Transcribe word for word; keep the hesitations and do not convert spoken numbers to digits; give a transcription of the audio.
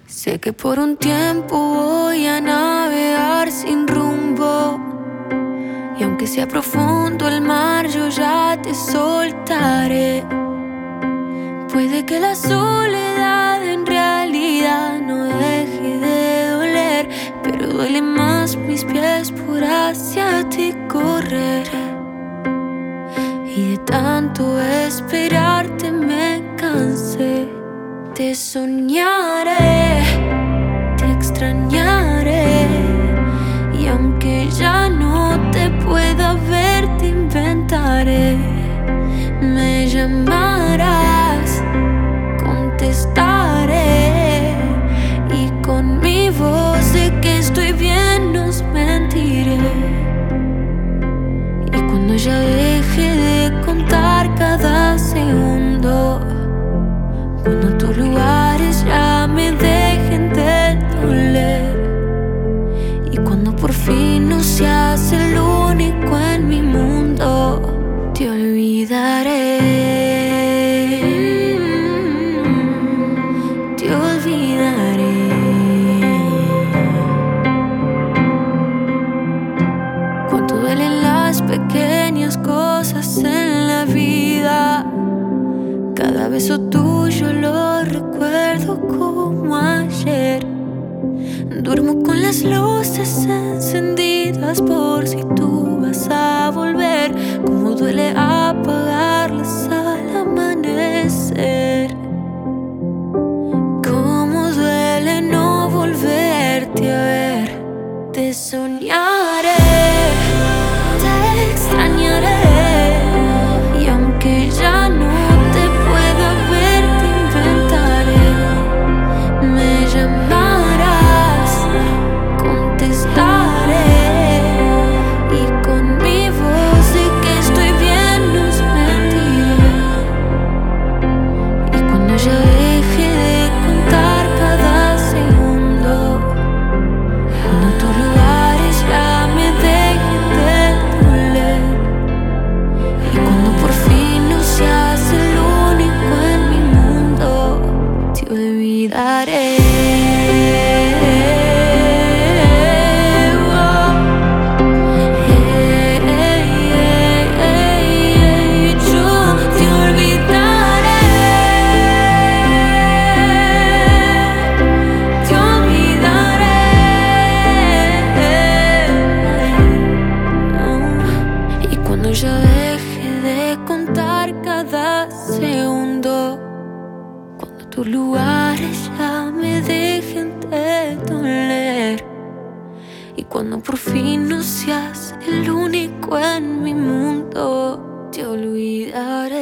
Sé que por un tiempo voy a navegar sin rumbo, y aunque sea profundo el mar, yo ya te soltaré. Puede que la soledad en realidad no deje de doler, pero duelen más mis pies por hacia ti correr. Y de tanto esperarte me cansé. Te soñaré, te extrañaré, y aunque ya no te pueda ver, te inventaré. Me llamarás, contestaré, y con mi voz de que estoy bien nos mentiré. Y cuando ya deje de contar cada segundo, cuando tus lugares ya me dejen de doler, y cuando por fin no seas el único en mi mundo, te olvidaré, te olvidaré. Cuánto duelen las pequeñas cosas en la vida. Cada beso tuyo lo recuerdo como ayer. Duermo con las luces encendidas por si tú vas a volver. Como duele apagarlas al amanecer. Como duele no volverte a ver. Te soñaré, te extrañaré, y aunque ya no te pueda ver, te inventaré. Me llamarás, contestaré, y con mi voz de que estoy bien nos mentiré. Y cuando ya deje de contar cada segundo, cuando tus lugares ya me dejen de doler, y cuando por fin no seas el único en mi mundo, te olvidaré. Cuando ya deje de contar cada segundo, cuando tus lugares ya me dejen de doler, y cuando por fin no seas el único en mi mundo, te olvidaré.